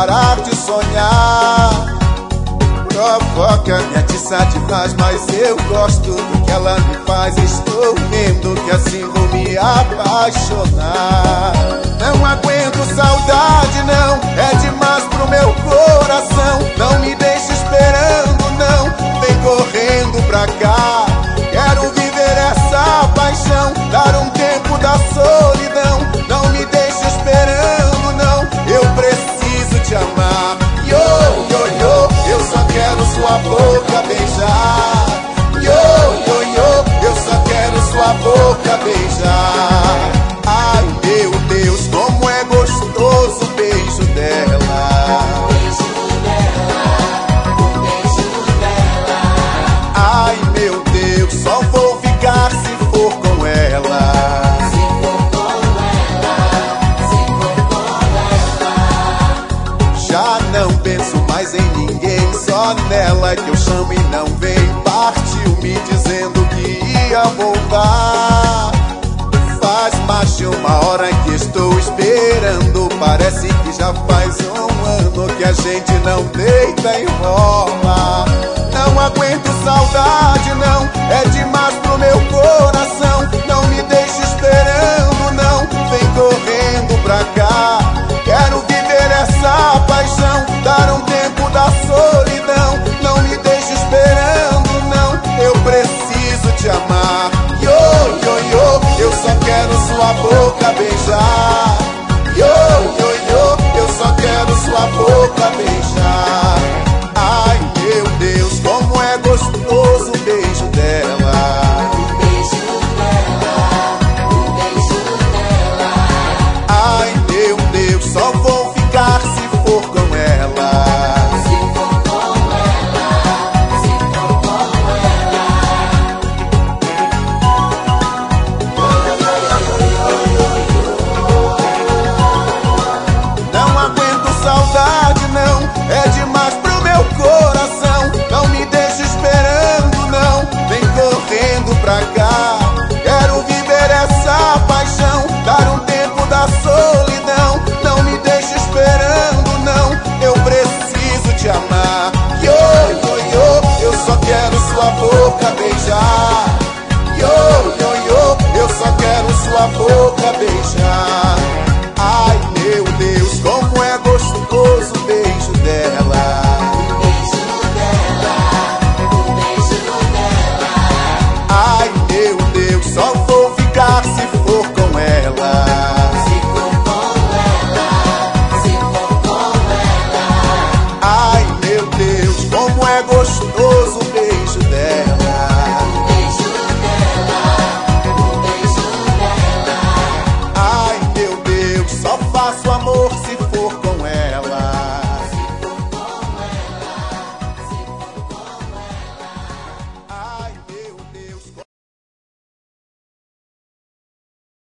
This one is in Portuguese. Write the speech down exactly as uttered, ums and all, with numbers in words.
parar de sonhar. Provoca, me atiça demais, mas eu gosto do que ela me faz. Estou vendo que assim vou me apaixonar. Não aguento saudade, não, é demais pro meu coração. Não me deixe esperando, não, vem correndo pra cá. Quero viver essa paixão, dar um tempo da solidão. Não me deixe esperando, não, eu preciso te amar. Yo, yo, yo, eu só quero sua boca beijar. Yo, yo, yo, eu só quero sua boca beijar. Ai, meu Deus, como é gostoso o beijo dela. O beijo dela, o beijo dela. Ai, meu Deus, só vou ficar se for com ela. Se for com ela, se for com ela. Já não penso mais em ninguém, só nela que eu chamo e não vem. Partiu me dizendo que ia voltar. Faz mais de uma hora que estou esperando. Parece que já faz um ano que a gente não deita e rola. Não aguento saudade, não, é demais pro meu coração. Não me deixe esperando, não, vem correndo pra cá. Quero viver essa paixão, dar um tempo da solidão. Não me deixe esperando, não, eu preciso te amar. Yo, yo, yo, eu só quero sua boca beijar. Yo, yo, yo, eu só quero sua boca beijar. Ai, meu Deus, como é gostoso o beijo dela. O beijo dela, o beijo dela. Ai, meu Deus, só vou ficar se for com ela. Se for com ela, se for com ela. Não aguento saudade, não, é demais pro meu coração. Não me deixe esperando, não, vem correndo pra cá. Quero viver essa paixão, dar um tempo da solidão. Não me deixe esperando, não, eu preciso te amar. Yo, yo, yo, eu só quero sua boca beijar. Yo, yo, yo, eu só quero sua boca beijar. Ai, meu Deus, como é gostoso o beijo dela. O beijo dela, o beijo dela. Ai, meu Deus, só vou ficar se for com ela. Se for com ela, se for com ela. Ai, meu Deus, como é gostoso o beijo dela.